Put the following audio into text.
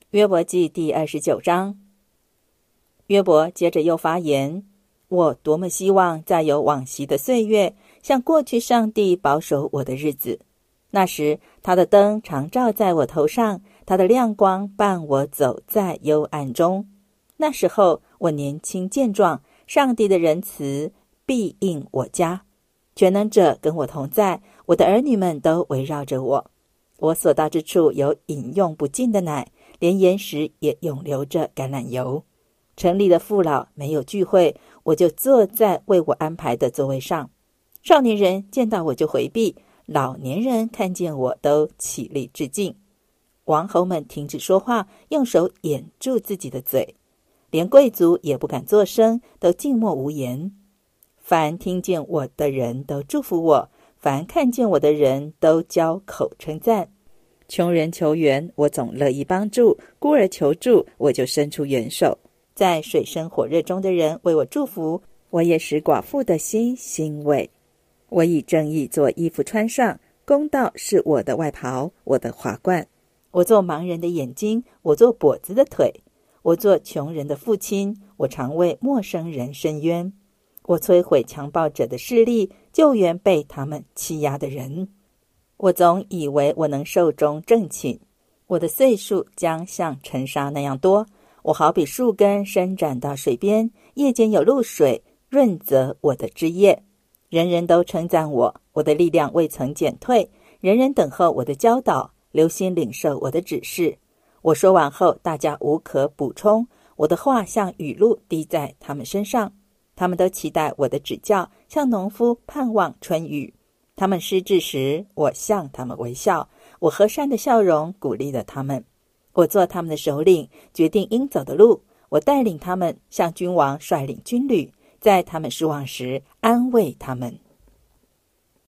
约伯记第29章。约伯接着又发言：我多么希望再有往昔的岁月，像过去上帝保守我的日子。那时他的灯常照在我头上，他的亮光伴我走在幽暗中。那时候我年轻健壮，上帝的仁慈必应我家。全能者跟我同在，我的儿女们都围绕着我。我所到之处有饮用不尽的奶，连岩石也涌流着橄榄油。城里的父老没有聚会，我就坐在为我安排的座位上。少年人见到我就回避，老年人看见我都起立致敬。王侯们停止说话，用手掩住自己的嘴，连贵族也不敢作声，都静默无言。凡听见我的人都祝福我，凡看见我的人都交口称赞。穷人求援，我总乐意帮助；孤儿求助，我就伸出援手。在水深火热中的人为我祝福，我也使寡妇的心欣慰。我以正义做衣服穿上，公道是我的外袍，我的华冠。我做盲人的眼睛，我做跛子的腿。我做穷人的父亲，我常为陌生人伸冤。我摧毁强暴者的势力，救援被他们欺压的人。我总以为我能寿终正寝，我的岁数将像尘沙那样多。我好比树根伸展到水边，夜间有露水润泽我的枝叶。人人都称赞我，我的力量未曾减退。人人等候我的教导，留心领受我的指示。我说完后，大家无可补充，我的话像雨露滴在他们身上。他们都期待我的指教，像农夫盼望春雨。他们失志时，我向他们微笑，我和善的笑容鼓励了他们。我做他们的首领，决定应走的路。我带领他们，像君王率领军旅，在他们失望时安慰他们。